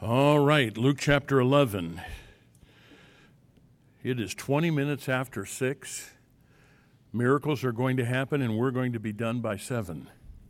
All right, Luke chapter 11. It is 20 minutes after 6. Miracles are going to happen, and we're going to be done by 7.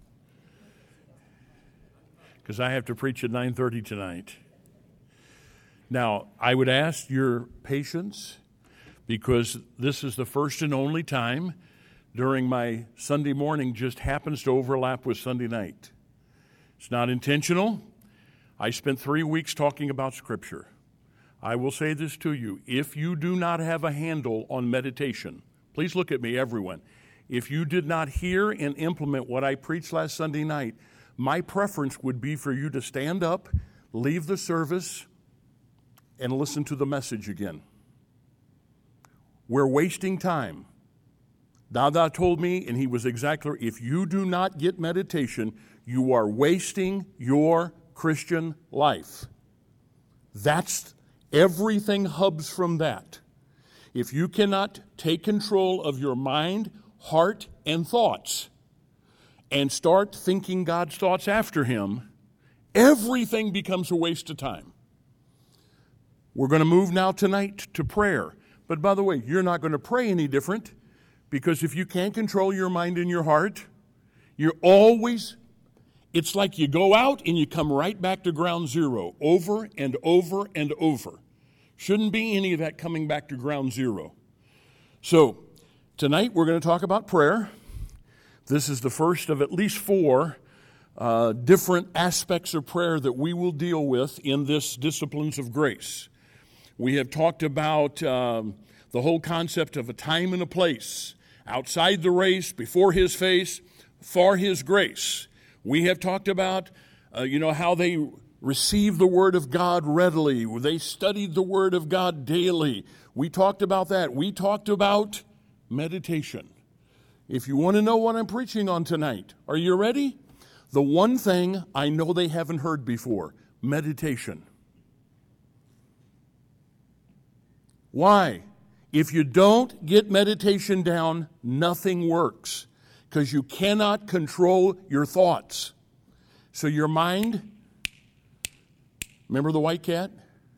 Because I have to preach at 9:30 tonight. Now, I would ask your patience, because this is the first and only time during my Sunday morning just happens to overlap with Sunday night. It's not intentional. I spent 3 weeks talking about Scripture. I will say this to you. If you do not have a handle on meditation, please look at me, everyone. If you did not hear and implement what I preached last Sunday night, my preference would be for you to stand up, leave the service, and listen to the message again. We're wasting time. Dada told me, and he was exactly right, if you do not get meditation, you are wasting your Christian life. That's everything hubs from that. If you cannot take control of your mind, heart, and thoughts and start thinking God's thoughts after Him, everything becomes a waste of time. We're going to move now tonight to prayer. But by the way, you're not going to pray any different, because if you can't control your mind and your heart, it's like you go out and you come right back to ground zero over and over and over. Shouldn't be any of that coming back to ground zero. So tonight we're going to talk about prayer. This is the first of at least 4 different aspects of prayer that we will deal with in this Disciplines of Grace. We have talked about the whole concept of a time and a place, outside the race, before His face, for His grace. We have talked about, how they received the Word of God readily. They studied the Word of God daily. We talked about that. We talked about meditation. If you want to know what I'm preaching on tonight, are you ready? The one thing I know they haven't heard before, meditation. Why? If you don't get meditation down, nothing works, because you cannot control your thoughts. So your mind, remember the white cat?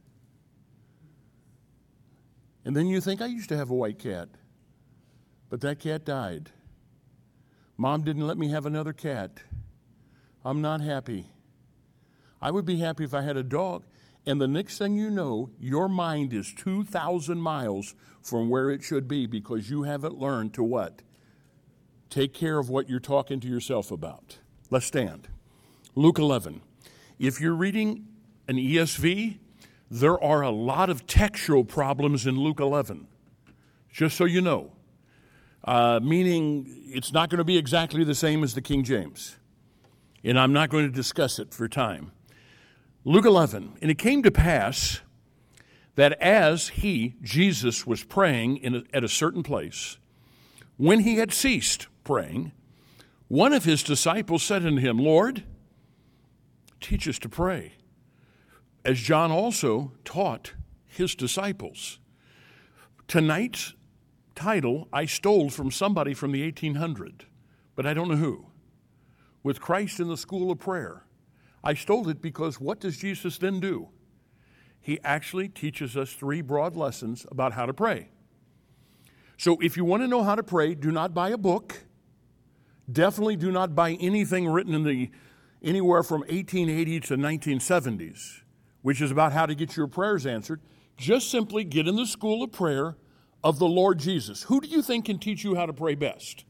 And then you think, I used to have a white cat, but that cat died. Mom didn't let me have another cat. I'm not happy. I would be happy if I had a dog. And the next thing you know, your mind is 2,000 miles from where it should be, because you haven't learned to what? Take care of what you're talking to yourself about. Let's stand. Luke 11. If you're reading an ESV, there are a lot of textual problems in Luke 11, just so you know. Meaning it's not going to be exactly the same as the King James. And I'm not going to discuss it for time. Luke 11. And it came to pass that as he, Jesus, was praying at a certain place, when he had ceased praying, one of his disciples said unto him, Lord, teach us to pray, as John also taught his disciples. Tonight's title I stole from somebody from the 1800s, but I don't know who. With Christ in the School of Prayer. I stole it because what does Jesus then do? He actually teaches us 3 broad lessons about how to pray. So if you want to know how to pray, do not buy a book. Definitely do not buy anything written in anywhere from 1880 to 1970s, which is about how to get your prayers answered. Just simply get in the school of prayer of the Lord Jesus. Who do you think can teach you how to pray best?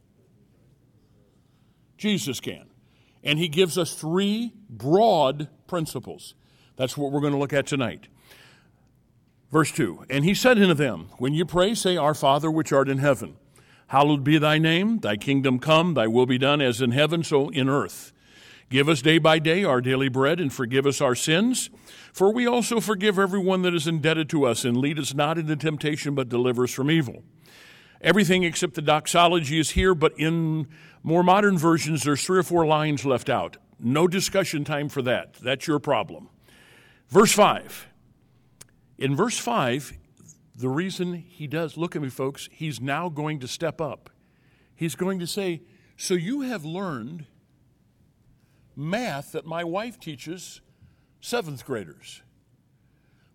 Jesus can. And He gives us 3 broad principles. That's what we're going to look at tonight. Verse 2, and He said unto them, when you pray, say, Our Father which art in heaven, hallowed be thy name, thy kingdom come, thy will be done as in heaven, so in earth. Give us day by day our daily bread, and forgive us our sins, for we also forgive everyone that is indebted to us, and lead us not into temptation, but deliver us from evil. Everything except the doxology is here, but in more modern versions, there's 3 or 4 lines left out. No discussion time for that. That's your problem. Verse 5. In verse 5, the reason he does, look at me, folks, he's now going to step up. He's going to say, so you have learned math that my wife teaches 7th graders.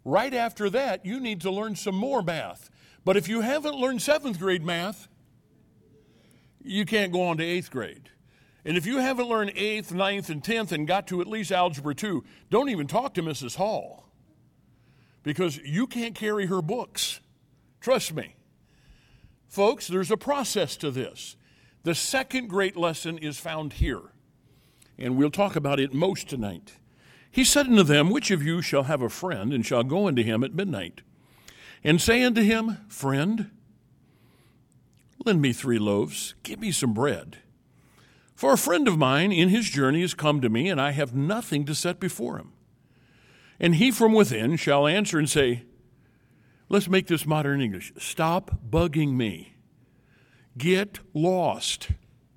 Right after that, you need to learn some more math. But if you haven't learned 7th grade math, you can't go on to 8th grade. And if you haven't learned 8th, 9th, and 10th and got to at least Algebra 2, don't even talk to Mrs. Hall, because you can't carry her books. Trust me. Folks, there's a process to this. The second great lesson is found here, and we'll talk about it most tonight. He said unto them, which of you shall have a friend, and shall go unto him at midnight, and say unto him, Friend, lend me 3 loaves, give me some bread. For a friend of mine in his journey is come to me, and I have nothing to set before him. And he from within shall answer and say, let's make this modern English, stop bugging me. Get lost.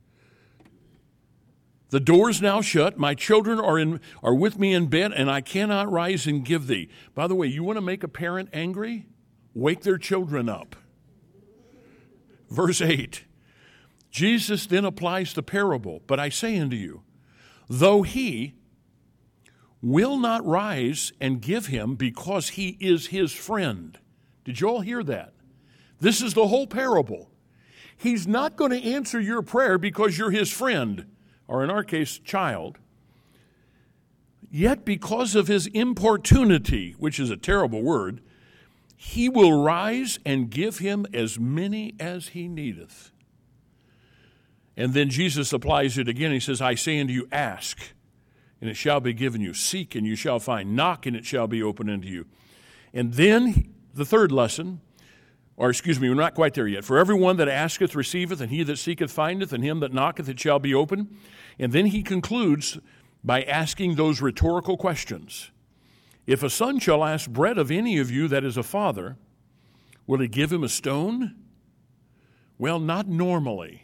The door's now shut. My children are with me in bed, and I cannot rise and give thee. By the way, you want to make a parent angry? Wake their children up. Verse 8. Jesus then applies the parable. But I say unto you, though he will not rise and give him because he is his friend. Did you all hear that? This is the whole parable. He's not going to answer your prayer because you're his friend, or in our case, child. Yet because of his importunity, which is a terrible word, he will rise and give him as many as he needeth. And then Jesus applies it again. He says, I say unto you, ask, and it shall be given you. Seek, and you shall find. Knock, and it shall be opened unto you. And then the third lesson, or excuse me, we're not quite there yet. For everyone that asketh receiveth, and he that seeketh findeth, and him that knocketh it shall be opened. And then he concludes by asking those rhetorical questions. If a son shall ask bread of any of you that is a father, will he give him a stone? Well, not normally.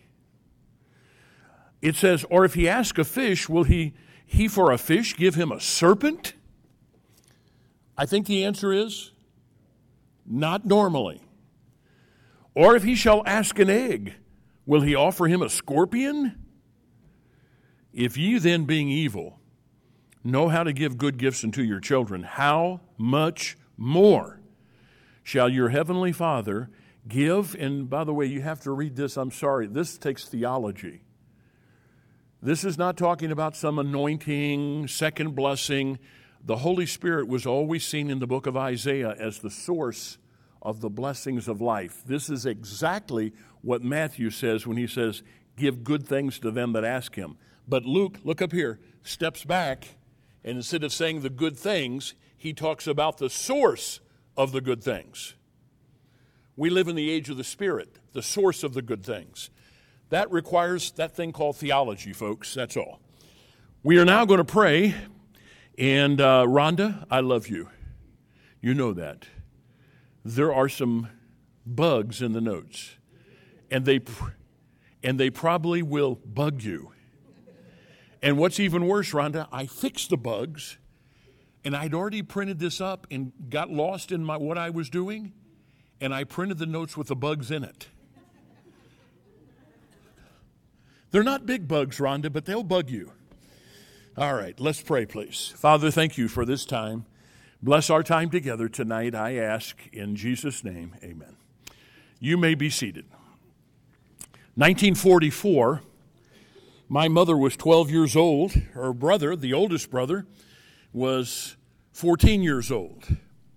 It says, or if he ask a fish, will he for a fish give him a serpent? I think the answer is not normally. Or if he shall ask an egg, will he offer him a scorpion? If ye then, being evil, know how to give good gifts unto your children, how much more shall your heavenly Father give? And by the way, you have to read this. I'm sorry. This takes theology. This is not talking about some anointing, second blessing. The Holy Spirit was always seen in the book of Isaiah as the source of the blessings of life. This is exactly what Matthew says when he says, give good things to them that ask him. But Luke, look up here, steps back, and instead of saying the good things, he talks about the source of the good things. We live in the age of the Spirit, the source of the good things. That requires that thing called theology, folks. That's all. We are now going to pray. And Rhonda, I love you. You know that. There are some bugs in the notes. And they probably will bug you. And what's even worse, Rhonda, I fixed the bugs. And I'd already printed this up and got lost in what I was doing. And I printed the notes with the bugs in it. They're not big bugs, Rhonda, but they'll bug you. All right, let's pray, please. Father, thank you for this time. Bless our time together tonight, I ask in Jesus' name, amen. You may be seated. 1944, my mother was 12 years old. Her brother, the oldest brother, was 14 years old.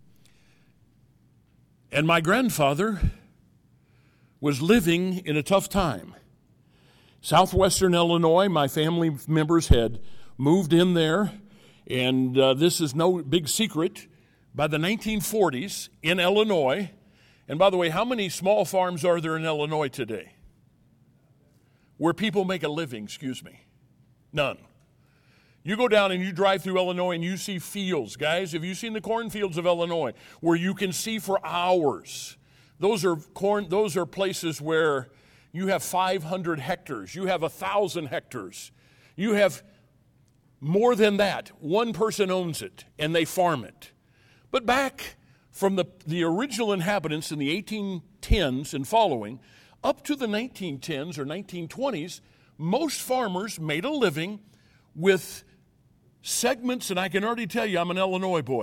And my grandfather was living in a tough time. Southwestern Illinois, my family members had moved in there, and this is no big secret. By the 1940s in Illinois, and by the way, how many small farms are there in Illinois today? Where people make a living, None. You go down and you drive through Illinois and you see fields. Guys, have you seen the cornfields of Illinois where you can see for hours? Those are places where you have 500 hectares. You have 1,000 hectares. You have more than that. One person owns it, and they farm it. But back from the original inhabitants in the 1810s and following, up to the 1910s or 1920s, most farmers made a living with segments, and I can already tell you I'm an Illinois boy,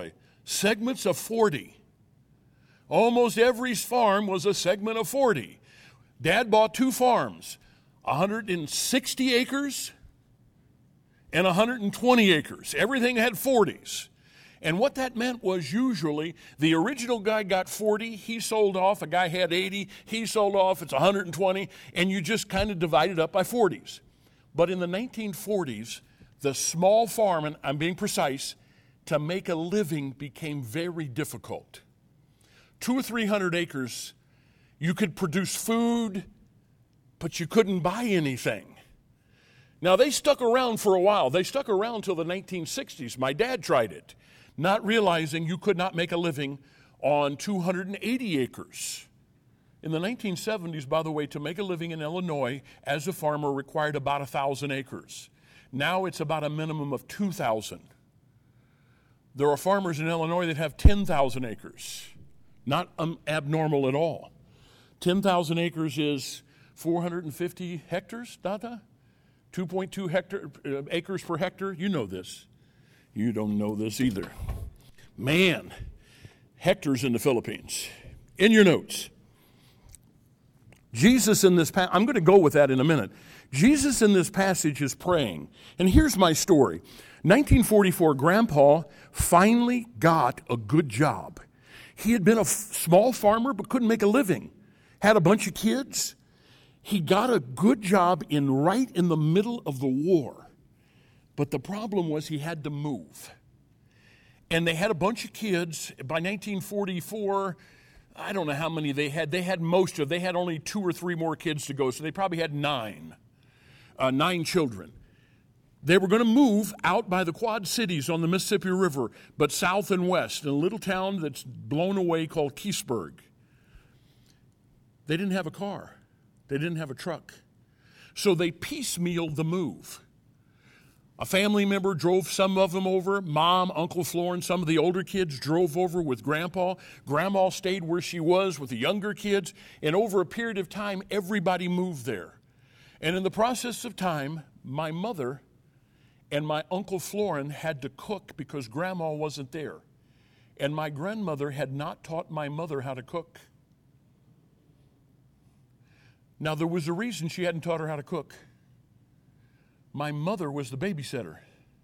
segments of 40. Almost every farm was a segment of 40. Dad bought 2 farms, 160 acres and 120 acres. Everything had 40s. And what that meant was usually the original guy got 40, he sold off, a guy had 80, he sold off, it's 120, and you just kind of divided up by 40s. But in the 1940s, the small farm, and I'm being precise, to make a living became very difficult. 200 or 300 acres, you could produce food, but you couldn't buy anything. Now, they stuck around for a while. They stuck around till the 1960s. My dad tried it, not realizing you could not make a living on 280 acres. In the 1970s, by the way, to make a living in Illinois as a farmer required about 1,000 acres. Now it's about a minimum of 2,000. There are farmers in Illinois that have 10,000 acres. Not abnormal at all. 10,000 acres is 450 hectares, Dada? 2.2 acres per hectare. You know this. You don't know this either. Man, hectares in the Philippines. In your notes. Jesus in this passage, I'm going to go with that in a minute. Jesus in this passage is praying. And here's my story. 1944, Grandpa finally got a good job. He had been a small farmer but couldn't make a living. Had a bunch of kids. He got a good job right in the middle of the war. But the problem was he had to move. And they had a bunch of kids. By 1944, I don't know how many they had. They had they had only 2 or 3 more kids to go, so they probably had 9 children. They were going to move out by the Quad Cities on the Mississippi River, but south and west, in a little town that's blown away called Keseberg. They didn't have a car. They didn't have a truck. So they piecemealed the move. A family member drove some of them over. Mom, Uncle Flor, and some of the older kids drove over with Grandpa. Grandma stayed where she was with the younger kids. And over a period of time, everybody moved there. And in the process of time, my mother and my Uncle Florin had to cook because Grandma wasn't there. And my grandmother had not taught my mother how to cook. Now, there was a reason she hadn't taught her how to cook. My mother was the babysitter.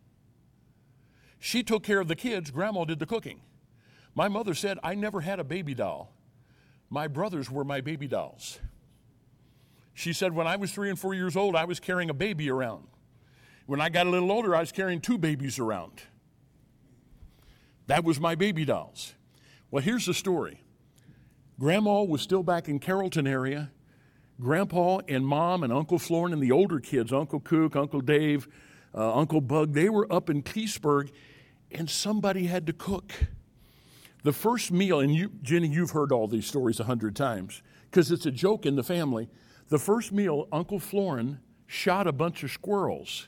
She took care of the kids. Grandma did the cooking. My mother said, I never had a baby doll. My brothers were my baby dolls. She said, when I was 3 and 4 years old, I was carrying a baby around. When I got a little older, I was carrying 2 babies around. That was my baby dolls. Well, here's the story. Grandma was still back in Carrollton area. Grandpa and Mom and Uncle Florin and the older kids, Uncle Cook, Uncle Dave, Uncle Bug, they were up in Keseberg, and somebody had to cook. The first meal, and you, Jenny, you've heard all these stories 100 times, because it's a joke in the family. The first meal, Uncle Florin shot a bunch of squirrels,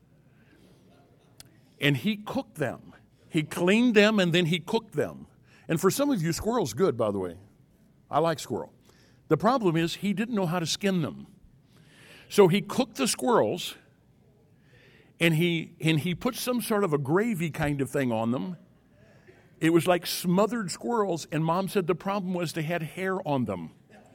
and he cooked them. He cleaned them, and then he cooked them. And for some of you, squirrel's good, by the way. I like squirrel. The problem is he didn't know how to skin them. So he cooked the squirrels, and he put some sort of a gravy kind of thing on them. It was like smothered squirrels, and Mom said the problem was they had hair on them.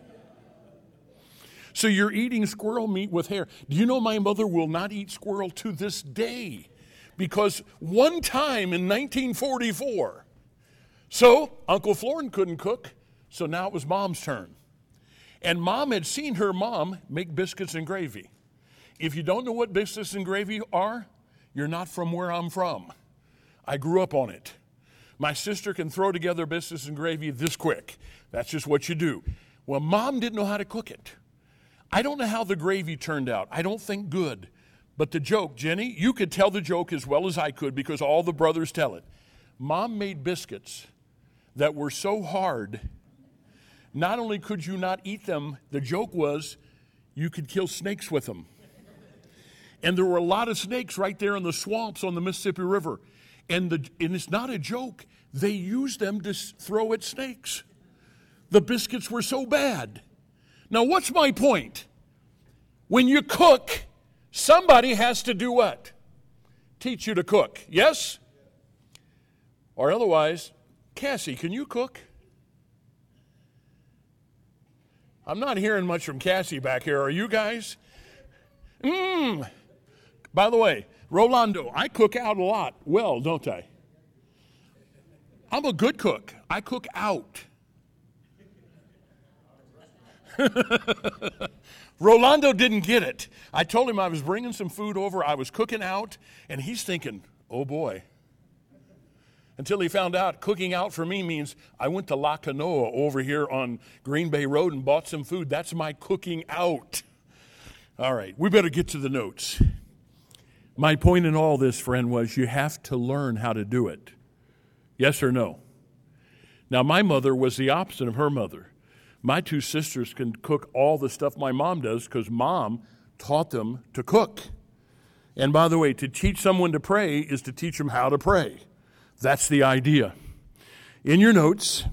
So you're eating squirrel meat with hair. Do you know my mother will not eat squirrel to this day? Because one time in 1944, so Uncle Florin couldn't cook, so now it was Mom's turn. And Mom had seen her mom make biscuits and gravy. If you don't know what biscuits and gravy are, you're not from where I'm from. I grew up on it. My sister can throw together biscuits and gravy this quick. That's just what you do. Well, Mom didn't know how to cook it. I don't know how the gravy turned out. I don't think good. But the joke, Jenny, you could tell the joke as well as I could because all the brothers tell it. Mom made biscuits that were so hard, not only could you not eat them, the joke was you could kill snakes with them. And there were a lot of snakes right there in the swamps on the Mississippi River. And it's not a joke. They used them to throw at snakes. The biscuits were so bad. Now, what's my point? When you cook, somebody has to do what? Teach you to cook, yes? Or otherwise, Cassie, can you cook? I'm not hearing much from Cassie back here. Are you guys? By the way, Rolando, I cook out a lot. Well, don't I? I'm a good cook. I cook out. Rolando didn't get it. I told him I was bringing some food over. I was cooking out, and he's thinking, oh boy. Until he found out cooking out for me means I went to La Canoa over here on Green Bay Road and bought some food. That's my cooking out. All right, we better get to the notes. My point in all this, friend, was you have to learn how to do it. Yes or no? Now, my mother was the opposite of her mother. My two sisters can cook all the stuff my mom does because Mom taught them to cook. And by the way, to teach someone to pray is to teach them how to pray. That's the idea. In your notes,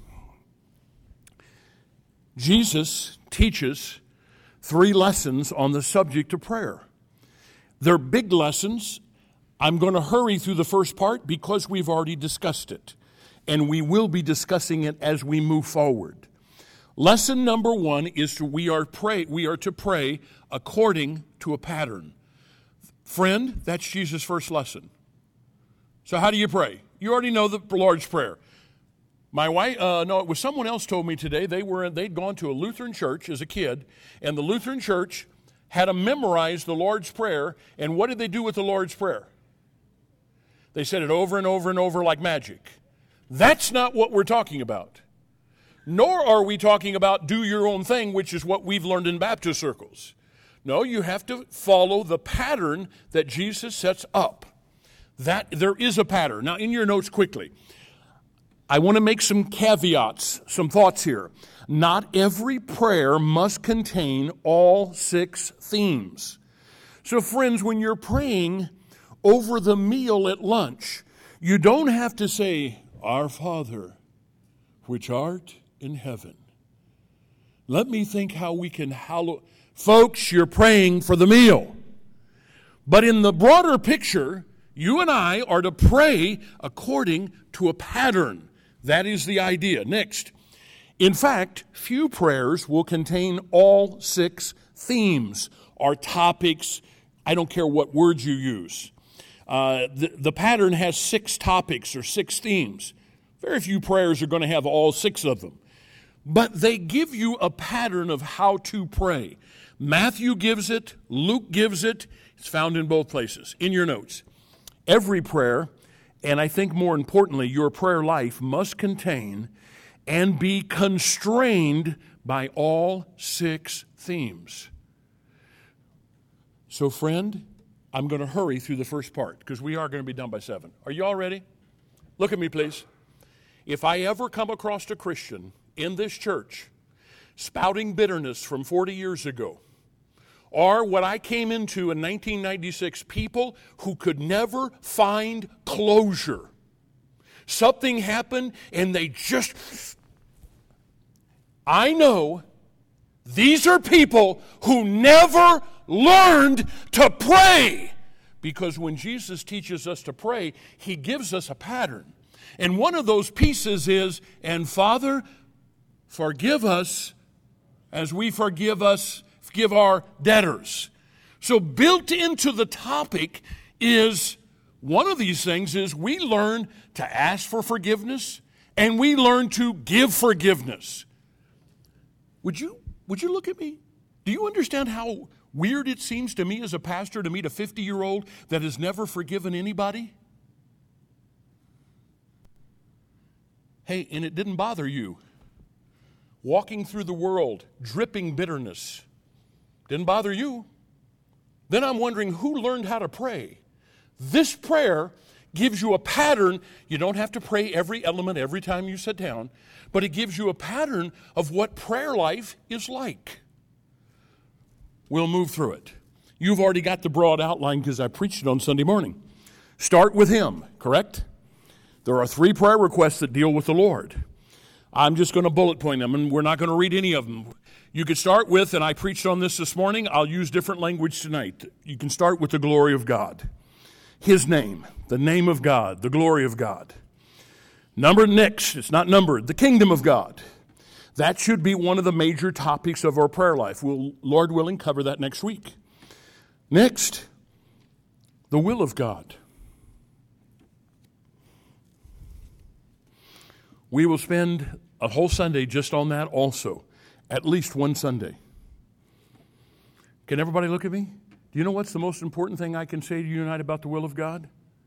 Jesus teaches 3 lessons on the subject of prayer. They're big lessons. I'm going to hurry through the first part because we've already discussed it. And we will be discussing it as we move forward. Lesson number 1 is we are to pray according to a pattern. Friend, that's Jesus' first lesson. So how do you pray? You already know the Lord's Prayer. My wife, it was someone else told me today, they'd gone to a Lutheran church as a kid, and the Lutheran church had to memorize the Lord's Prayer, and what did they do with the Lord's Prayer? They said it over and over and over like magic. That's not what we're talking about. Nor are we talking about do your own thing, which is what we've learned in Baptist circles. No, you have to follow the pattern that Jesus sets up. That there is a pattern. Now, in your notes quickly, I want to make some caveats, some thoughts here. Not every prayer must contain all 6 themes. So, friends, when you're praying over the meal at lunch, you don't have to say, Our Father, which art in heaven. Let me think how we can hallow. Folks, you're praying for the meal. But in the broader picture, you and I are to pray according to a pattern. That is the idea. Next. In fact, few prayers will contain all 6 themes or topics. I don't care what words you use. The pattern has 6 topics or 6 themes. Very few prayers are going to have all 6 of them. But they give you a pattern of how to pray. Matthew gives it. Luke gives it. It's found in both places. In your notes. Every prayer, and I think more importantly, your prayer life must contain and be constrained by all 6 themes. So, friend, I'm going to hurry through the first part because we are going to be done by 7. Are you all ready? Look at me, please. If I ever come across a Christian in this church spouting bitterness from 40 years ago, or what I came into in 1996, people who could never find closure. Something happened and they just... I know these are people who never learned to pray. Because when Jesus teaches us to pray, he gives us a pattern. And one of those pieces is, and Father, forgive us as we forgive our debtors. So built into the topic is, one of these things is we learn to ask for forgiveness and we learn to give forgiveness. Would you look at me? Do you understand how weird it seems to me as a pastor to meet a 50-year-old that has never forgiven anybody? Hey, and it didn't bother you. Walking through the world, dripping bitterness. Didn't bother you. Then I'm wondering who learned how to pray. This prayer gives you a pattern. You don't have to pray every element every time you sit down, but it gives you a pattern of what prayer life is like. We'll move through it. You've already got the broad outline because I preached it on Sunday morning. Start with him, correct? There are 3 prayer requests that deal with the Lord. I'm just going to bullet point them, and we're not going to read any of them. You could start with, and I preached on this morning, I'll use different language tonight. You can start with the glory of God. His name, the name of God, the glory of God. Next, it's not numbered, the kingdom of God. That should be one of the major topics of our prayer life. We'll, Lord willing, cover that next week. Next, the will of God. We will spend a whole Sunday just on that also, at least one Sunday. Can everybody look at me? Do you know what's the most important thing I can say to you tonight about the will of God?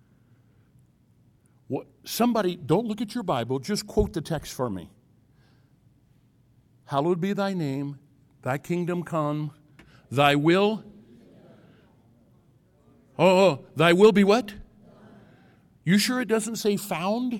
Somebody, don't look at your Bible, just quote the text for me. Hallowed be thy name, thy kingdom come, thy will. Thy will be what? You sure it doesn't say found?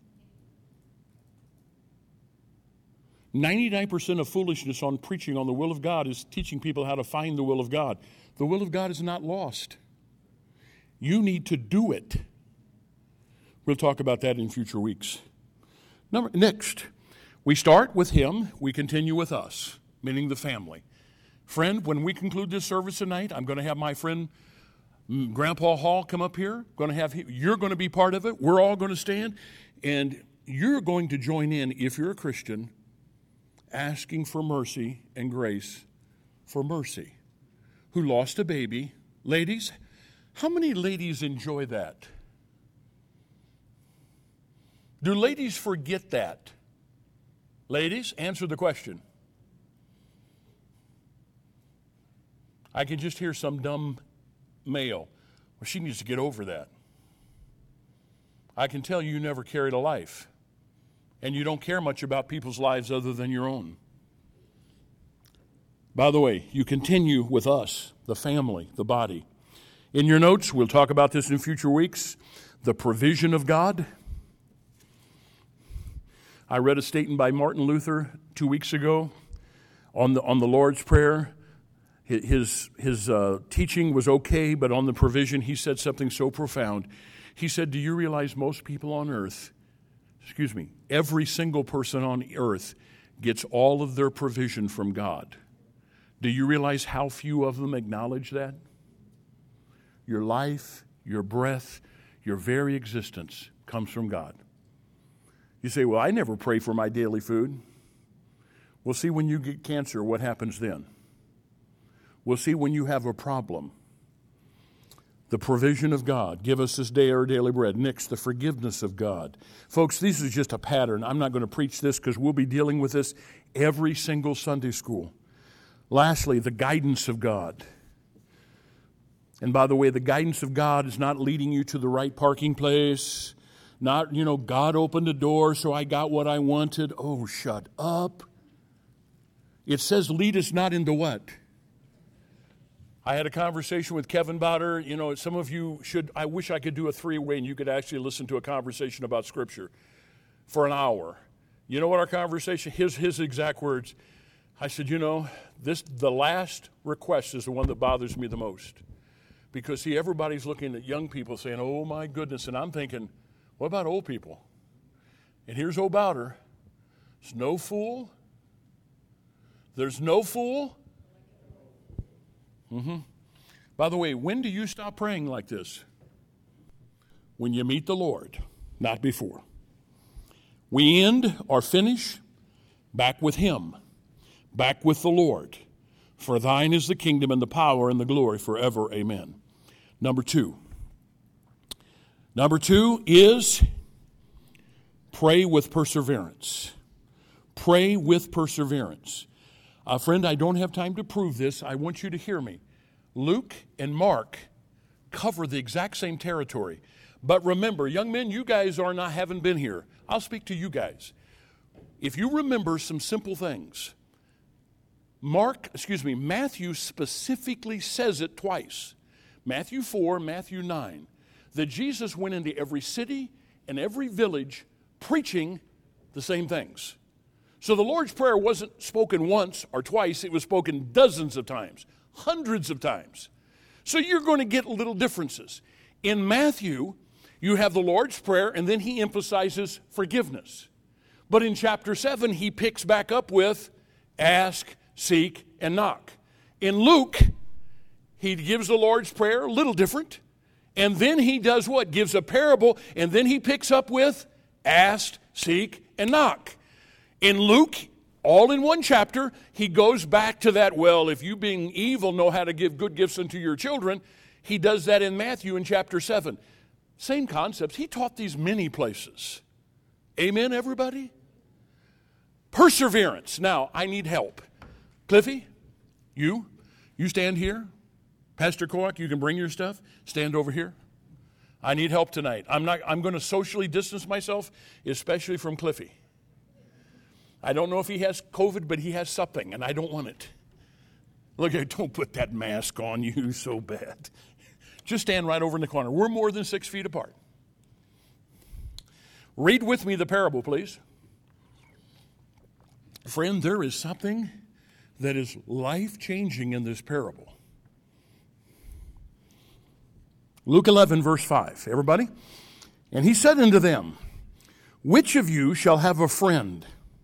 99% of foolishness on preaching on the will of God is teaching people how to find the will of God. The will of God is not lost. You need to do it. We'll talk about that in future weeks. Next, we start with him, we continue with us, meaning the family. Friend, when we conclude this service tonight, I'm going to have my friend Grandpa Hall come up here. You're going to be part of it. We're all going to stand. And you're going to join in, if you're a Christian, asking for mercy and grace for Mercy, who lost a baby. Ladies, how many ladies enjoy that? Do ladies forget that? Ladies, answer the question. I can just hear some dumb male. Well, she needs to get over that. I can tell you never carried a life, and you don't care much about people's lives other than your own. By the way, you continue with us, the family, the body. In your notes, we'll talk about this in future weeks, the provision of God. I read a statement by Martin Luther 2 weeks ago on the Lord's Prayer. His teaching was okay, but on the provision, he said something so profound. He said, do you realize most people on earth, every single person on earth gets all of their provision from God? Do you realize how few of them acknowledge that? Your life, your breath, your very existence comes from God. You say, well, I never pray for my daily food. We'll see when you get cancer, what happens then. We'll see when you have a problem. The provision of God. Give us this day our daily bread. Next, the forgiveness of God. Folks, this is just a pattern. I'm not going to preach this because we'll be dealing with this every single Sunday school. Lastly, the guidance of God. And by the way, the guidance of God is not leading you to the right parking place. Not, God opened the door so I got what I wanted. Oh, shut up. It says lead us not into what? I had a conversation with Kevin Bauder. Some of you I wish I could do a three-way and you could actually listen to a conversation about Scripture for an hour. You know what our conversation, his exact words, I said, the last request is the one that bothers me the most. Because, everybody's looking at young people saying, oh, my goodness. And I'm thinking, what about old people? And here's old Bauder. There's no fool. There's no fool. By the way, when do you stop praying like this? When you meet the Lord, not before. We end or finish back with Him, back with the Lord. For thine is the kingdom and the power and the glory forever. Amen. Number two is pray with perseverance. Pray with perseverance. Friend, I don't have time to prove this. I want you to hear me. Luke and Mark cover the exact same territory. But remember, young men, you guys haven't been here. I'll speak to you guys. If you remember some simple things, Matthew specifically says it twice. Matthew 4, Matthew 9, that Jesus went into every city and every village preaching the same things. So the Lord's Prayer wasn't spoken once or twice. It was spoken dozens of times, hundreds of times. So you're going to get little differences. In Matthew, you have the Lord's Prayer, and then he emphasizes forgiveness. But in chapter 7, he picks back up with ask, seek, and knock. In Luke, he gives the Lord's Prayer a little different. And then he does what? Gives a parable, and then he picks up with ask, seek, and knock. In Luke, all in one chapter, he goes back to that, well, if you being evil know how to give good gifts unto your children, he does that in Matthew in chapter 7. Same concepts. He taught these many places. Amen, everybody? Perseverance. Now, I need help. Cliffy, you stand here. Pastor Koak, you can bring your stuff. Stand over here. I need help tonight. I'm going to socially distance myself, especially from Cliffy. I don't know if he has COVID, but he has something, and I don't want it. Look, don't put that mask on you so bad. Just stand right over in the corner. We're more than 6 feet apart. Read with me the parable, please. Friend, there is something that is life-changing in this parable. Luke 11, verse 5. Everybody? And he said unto them, which of you shall have a friend?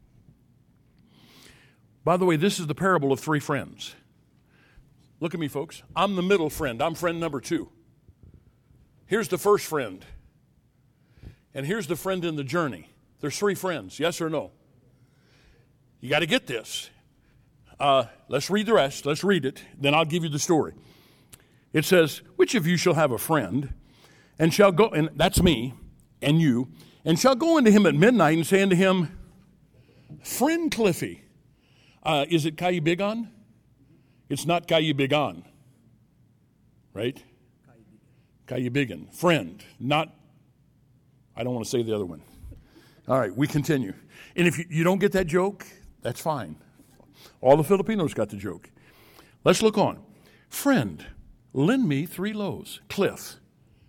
By the way, this is the parable of 3 friends. Look at me, folks. I'm the middle friend. I'm friend number 2. Here's the first friend. And here's the friend in the journey. There's 3 friends, yes or no? You got to get this. Let's read the rest. Let's read it. Then I'll give you the story. It says, which of you shall have a friend, and shall go, and that's me, and you, and shall go unto him at midnight and say unto him, friend Cliffy, is it Kayibigan? It's not Kayibigan, right? Kayibigan, friend, not, I don't want to say the other one. All right, we continue. And if you don't get that joke, that's fine. All the Filipinos got the joke. Let's look on. Friend, lend me 3 loaves. Cliff,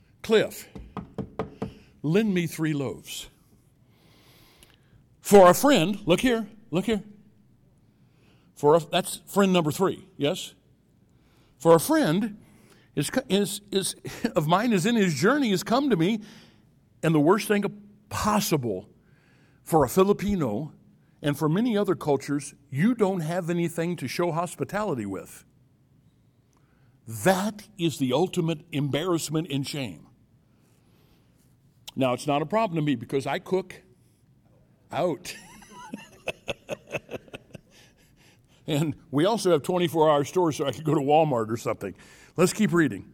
lend me 3 loaves. For a friend, look here. That's friend number 3, yes? For a friend is of mine is in his journey, has come to me, and the worst thing possible for a Filipino and for many other cultures, you don't have anything to show hospitality with. That is the ultimate embarrassment and shame. Now, it's not a problem to me because I cook out. And we also have 24-hour stores, so I could go to Walmart or something. Let's keep reading.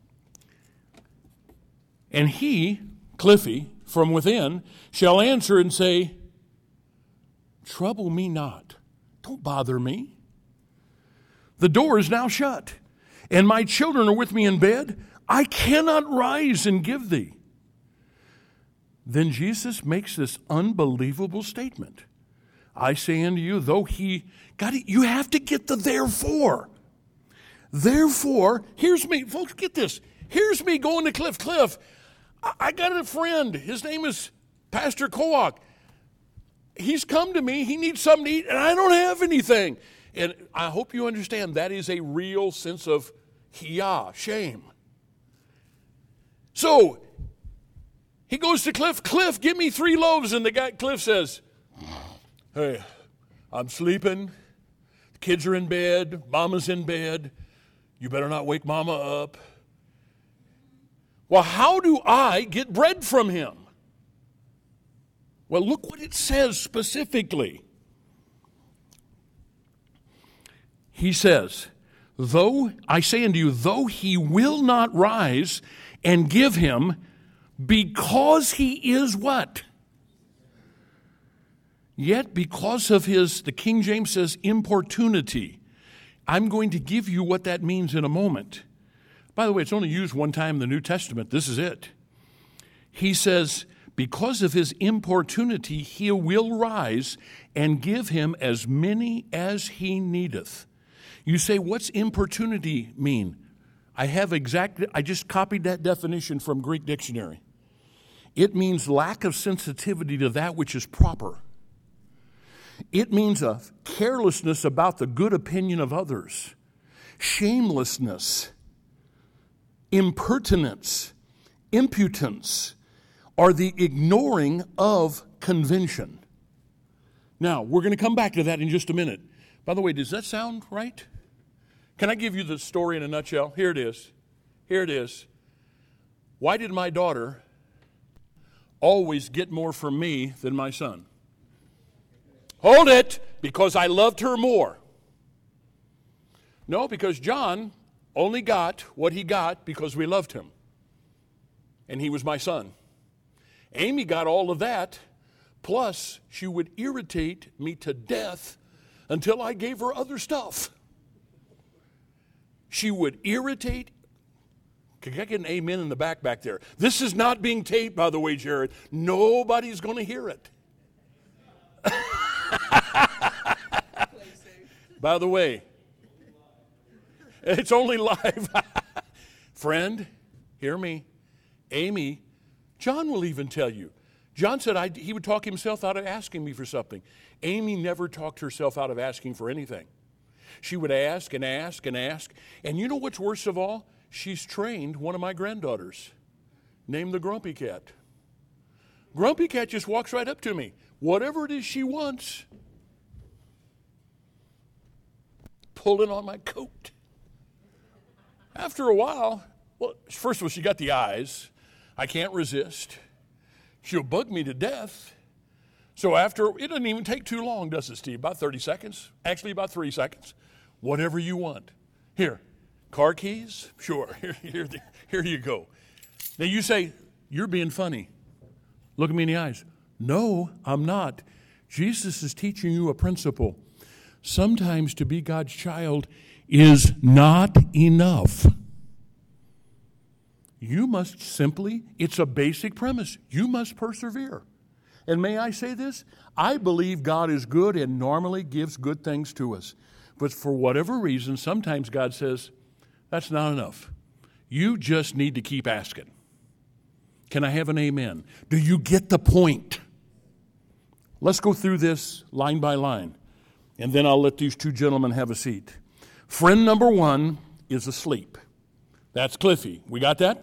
And he, Cliffy, from within, shall answer and say, trouble me not. Don't bother me. The door is now shut, and my children are with me in bed. I cannot rise and give thee. Then Jesus makes this unbelievable statement. I say unto you, though he got it, you have to get the therefore. Therefore, here's me, folks, get this. Here's me going to Cliff. I got a friend. His name is Pastor Koak. He's come to me. He needs something to eat, and I don't have anything. And I hope you understand that is a real sense of shame. So he goes to Cliff. Cliff, give me 3 loaves. And the guy, Cliff says, hey, I'm sleeping. The kids are in bed. Mama's in bed. You better not wake Mama up. Well, how do I get bread from him? Well, look what it says specifically. He says, though, I say unto you, though he will not rise and give him, because he is what? Yet because of his, the King James says, importunity. I'm going to give you what that means in a moment. By the way, it's only used one time in the New Testament. This is it. He says, because of his importunity, he will rise and give him as many as he needeth. You say, what's importunity mean? I just copied that definition from Greek dictionary. It means lack of sensitivity to that which is proper. It means a carelessness about the good opinion of others, shamelessness, impertinence, impudence, or the ignoring of convention. Now, we're going to come back to that in just a minute. By the way, does that sound right? Can I give you the story in a nutshell? Here it is. Why did my daughter always get more from me than my son. Hold it, because I loved her more. No, because John only got what he got because we loved him. And he was my son. Amy got all of that, plus she would irritate me to death until I gave her other stuff. She would irritate. Can I get an amen in the back there? This is not being taped, by the way, Jared. Nobody's going to hear it. By the way, it's only live. Friend, hear me. Amy, John will even tell you. John said he would talk himself out of asking me for something. Amy never talked herself out of asking for anything. She would ask and ask and ask. And you know what's worst of all? She's trained one of my granddaughters, named the Grumpy Cat. Grumpy Cat just walks right up to me. Whatever it is she wants, pulling on my coat. After a while, well, first of all, she got the eyes. I can't resist. She'll bug me to death. So after, it doesn't even take too long, does it, Steve? About 30 seconds. Actually, about 3 seconds. Whatever you want. Here, car keys? Sure. Here you go. Now you say, you're being funny. Look at me in the eyes. No, I'm not. Jesus is teaching you a principle. Sometimes to be God's child is not enough. You must simply, it's a basic premise. You must persevere. And may I say this? I believe God is good and normally gives good things to us. But for whatever reason, sometimes God says, that's not enough. You just need to keep asking. Can I have an amen? Do you get the point? Let's go through this line by line, and then I'll let these two gentlemen have a seat. Friend number one is asleep. That's Cliffy. We got that?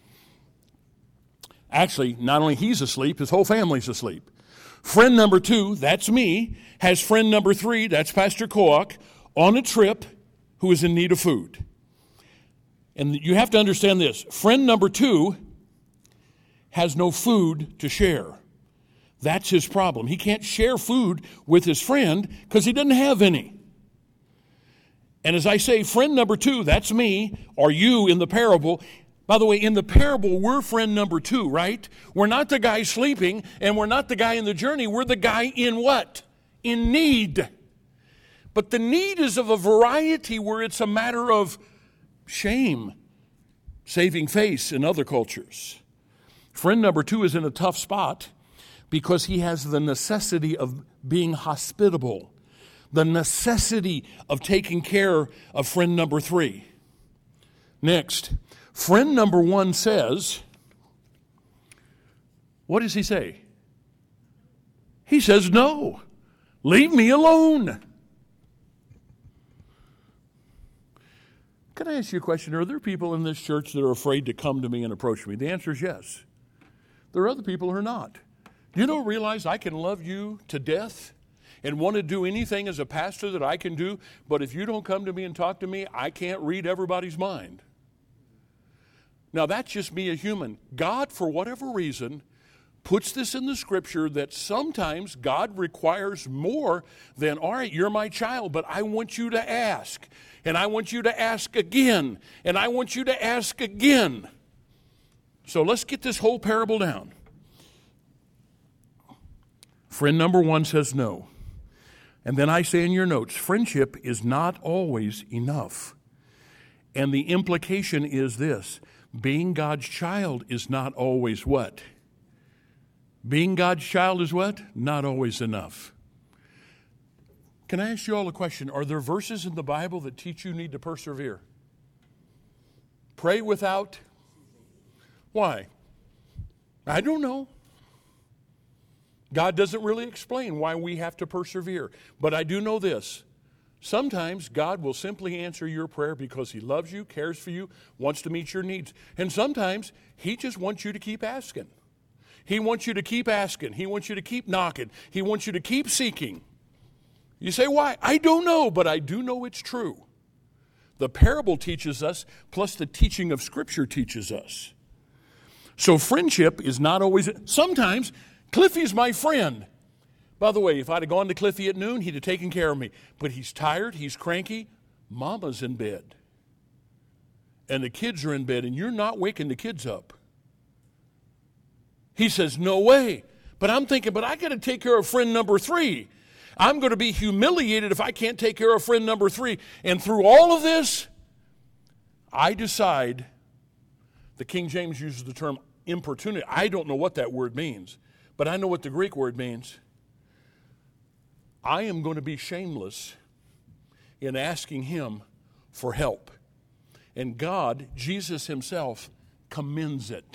Actually, not only he's asleep, his whole family's asleep. Friend number two, that's me, has friend number three, that's Pastor Koak, on a trip who is in need of food. And you have to understand this. Friend number two has no food to share. That's his problem. He can't share food with his friend because he doesn't have any. And as I say, friend number two, that's me, or you in the parable. By the way, in the parable, we're friend number two, right? We're not the guy sleeping, and we're not the guy in the journey. We're the guy in what? In need. But the need is of a variety where it's a matter of shame, saving face in other cultures. Friend number two is in a tough spot because he has the necessity of being hospitable, the necessity of taking care of friend number three. Next, friend number one says, what does he say? He says, no, leave me alone. Can I ask you a question? Are there people in this church that are afraid to come to me and approach me? The answer is yes. There are other people who are not. You don't realize I can love you to death and want to do anything as a pastor that I can do, but if you don't come to me and talk to me, I can't read everybody's mind. Now, that's just me, a human. God, for whatever reason, puts this in the scripture that sometimes God requires more than, all right, you're my child, but I want you to ask, and I want you to ask again, and I want you to ask again. So let's get this whole parable down. Friend number one says no. And then I say in your notes, friendship is not always enough. And the implication is this: being God's child is not always what? Being God's child is what? Not always enough. Can I ask you all a question? Are there verses in the Bible that teach you need to persevere? Pray without? Why? I don't know. God doesn't really explain why we have to persevere. But I do know this. Sometimes God will simply answer your prayer because He loves you, cares for you, wants to meet your needs. And sometimes He just wants you to keep asking. He wants you to keep asking. He wants you to keep knocking. He wants you to keep seeking. You say, why? I don't know, but I do know it's true. The parable teaches us, plus the teaching of Scripture teaches us. So friendship is not always, sometimes Cliffy's my friend. By the way, if I'd have gone to Cliffy at noon, he'd have taken care of me. But he's tired, he's cranky, Mama's in bed. And the kids are in bed, and you're not waking the kids up. He says, no way. But I'm thinking, but I got to take care of friend number 3. I'm going to be humiliated if I can't take care of friend number 3. And through all of this, I decide, the King James uses the term importunity. I don't know what that word means, but I know what the Greek word means. I am going to be shameless in asking him for help. And God, Jesus himself, commends it.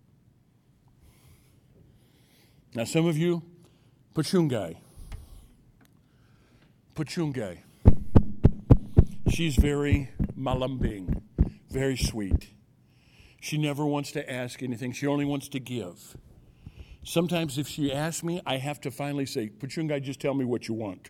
Now some of you, Pachungai. She's very malambing, very sweet. She never wants to ask anything. She only wants to give. Sometimes if she asks me, I have to finally say, Pachungai, just tell me what you want.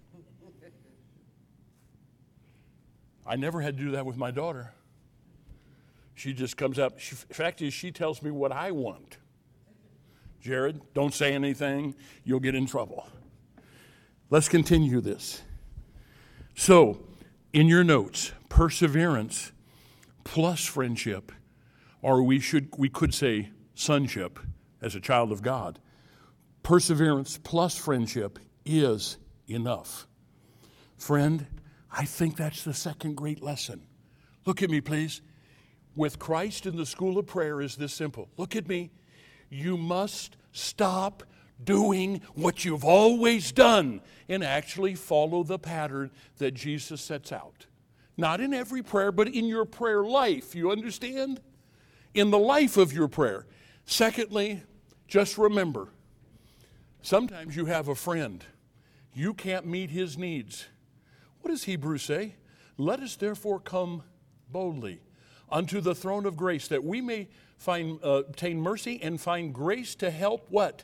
I never had to do that with my daughter. She just comes up. The fact is, she tells me what I want. Jared, don't say anything. You'll get in trouble. Let's continue this. So, in your notes, perseverance plus friendship, or we could say sonship as a child of God. Perseverance plus friendship is enough. Friend, I think that's the second great lesson. Look at me, please. With Christ in the school of prayer is this simple. Look at me. You must stop doing what you've always done and actually follow the pattern that Jesus sets out. Not in every prayer, but in your prayer life. You understand? In the life of your prayer. Secondly, just remember, sometimes you have a friend. You can't meet his needs. What does Hebrews say? Let us therefore come boldly unto the throne of grace, that we may obtain mercy and find grace to help what?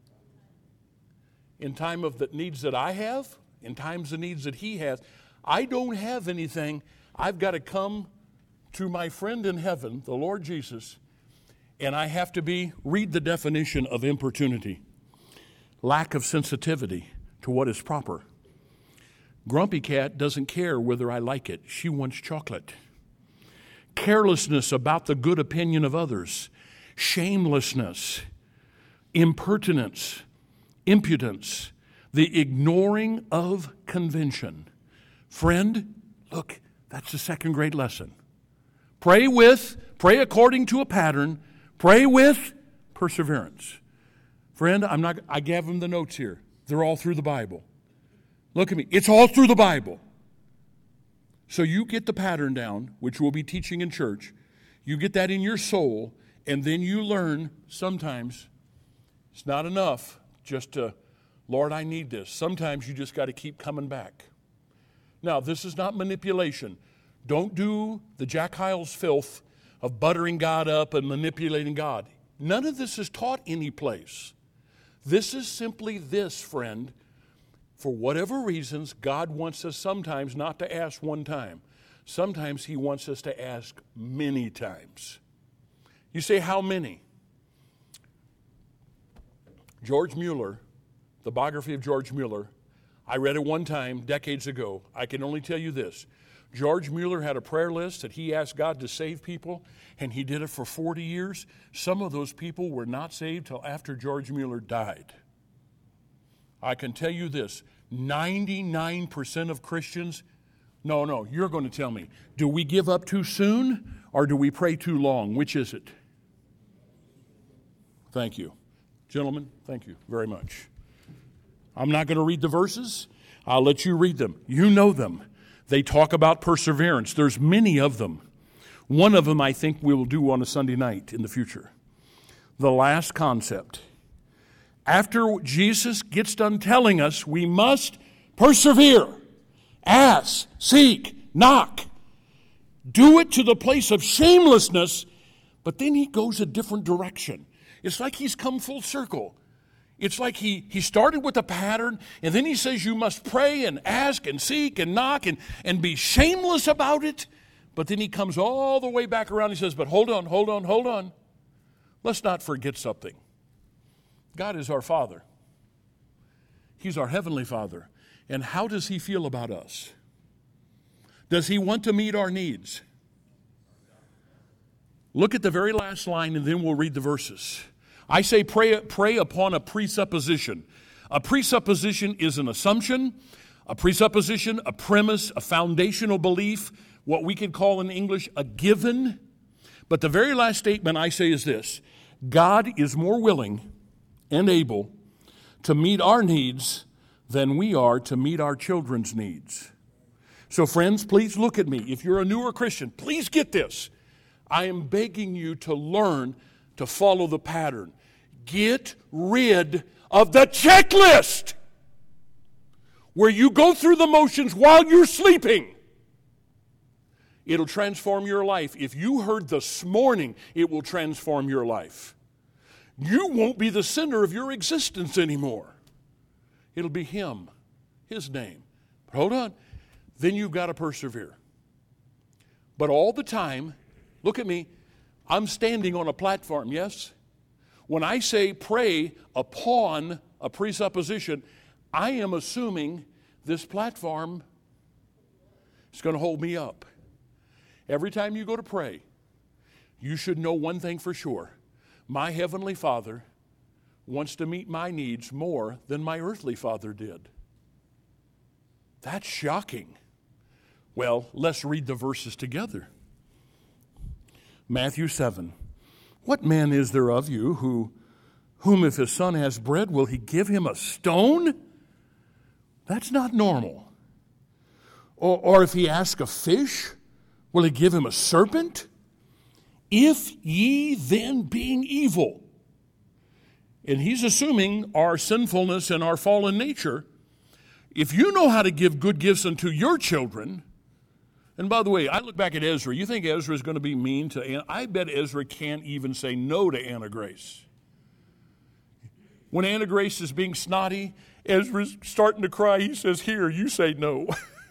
In time of the needs that I have, in times of needs that he has. I don't have anything. I've got to come to my friend in heaven, the Lord Jesus, and I have to read the definition of importunity. Lack of sensitivity to what is proper. Grumpy cat doesn't care whether I like it. She wants chocolate. Carelessness about the good opinion of others. Shamelessness. Impertinence. Impudence. The ignoring of convention. Friend, look, that's the second great lesson. Pray according to a pattern. Pray with perseverance. Friend, I gave them the notes here. They're all through the Bible. Look at me. It's all through the Bible. So you get the pattern down, which we'll be teaching in church. You get that in your soul, and then you learn sometimes it's not enough just to, Lord, I need this. Sometimes you just got to keep coming back. Now, this is not manipulation. Don't do the Jack Hyles filth of buttering God up and manipulating God. None of this is taught any place. This is simply this, friend. For whatever reasons, God wants us sometimes not to ask one time. Sometimes he wants us to ask many times. You say, how many? George Mueller, the biography of George Mueller, I read it one time decades ago. I can only tell you this. George Mueller had a prayer list that he asked God to save people, and he did it for 40 years. Some of those people were not saved till after George Mueller died. I can tell you this, 99% of Christians, no, you're going to tell me, do we give up too soon or do we pray too long? Which is it? Thank you. Gentlemen, thank you very much. I'm not going to read the verses. I'll let you read them. You know them. They talk about perseverance. There's many of them. One of them I think we will do on a Sunday night in the future. The last concept. After Jesus gets done telling us we must persevere, ask, seek, knock, do it to the place of shamelessness, but then he goes a different direction. It's like he's come full circle. It's like he started with a pattern, and then he says you must pray and ask and seek and knock and be shameless about it. But then he comes all the way back around. He says, but hold on. Let's not forget something. God is our Father. He's our Heavenly Father. And how does He feel about us? Does He want to meet our needs? Look at the very last line and then we'll read the verses. I say pray upon a presupposition. A presupposition is an assumption, a presupposition, a premise, a foundational belief, what we could call in English a given. But the very last statement I say is this: God is more willing and able to meet our needs than we are to meet our children's needs. So friends, please look at me. If you're a newer Christian, please get this. I am begging you to learn to follow the pattern. Get rid of the checklist where you go through the motions while you're sleeping. It'll transform your life. If you heard this morning, it will transform your life. You won't be the center of your existence anymore. It'll be Him, His name. But hold on. Then you've got to persevere. But all the time, look at me, I'm standing on a platform, yes? When I say pray upon a presupposition, I am assuming this platform is going to hold me up. Every time you go to pray, you should know one thing for sure. My Heavenly Father wants to meet my needs more than my earthly father did. That's shocking. Well, let's read the verses together. Matthew 7. What man is there of you whom if his son has bread, will he give him a stone? That's not normal. Or if he asks a fish, will he give him a serpent? If ye then being evil, and he's assuming our sinfulness and our fallen nature, if you know how to give good gifts unto your children, and by the way, I look back at Ezra, you think Ezra is going to be mean to Anna? I bet Ezra can't even say no to Anna Grace. When Anna Grace is being snotty, Ezra's starting to cry, he says, here, you say no.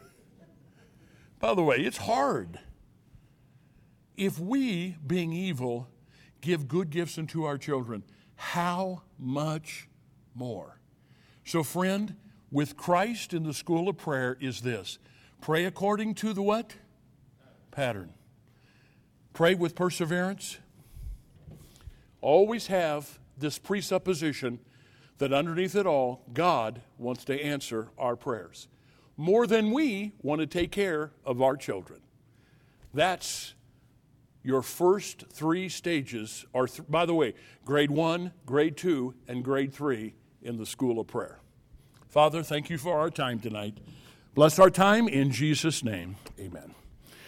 By the way, it's hard. If we, being evil, give good gifts unto our children, how much more? So, friend, with Christ in the school of prayer is this. Pray according to the what? Pattern. Pray with perseverance. Always have this presupposition that underneath it all, God wants to answer our prayers more than we want to take care of our children. That's your first three stages, or by the way, grade 1, grade 2, and grade 3 in the school of prayer. Father, thank you for our time tonight. Bless our time in Jesus' name. Amen.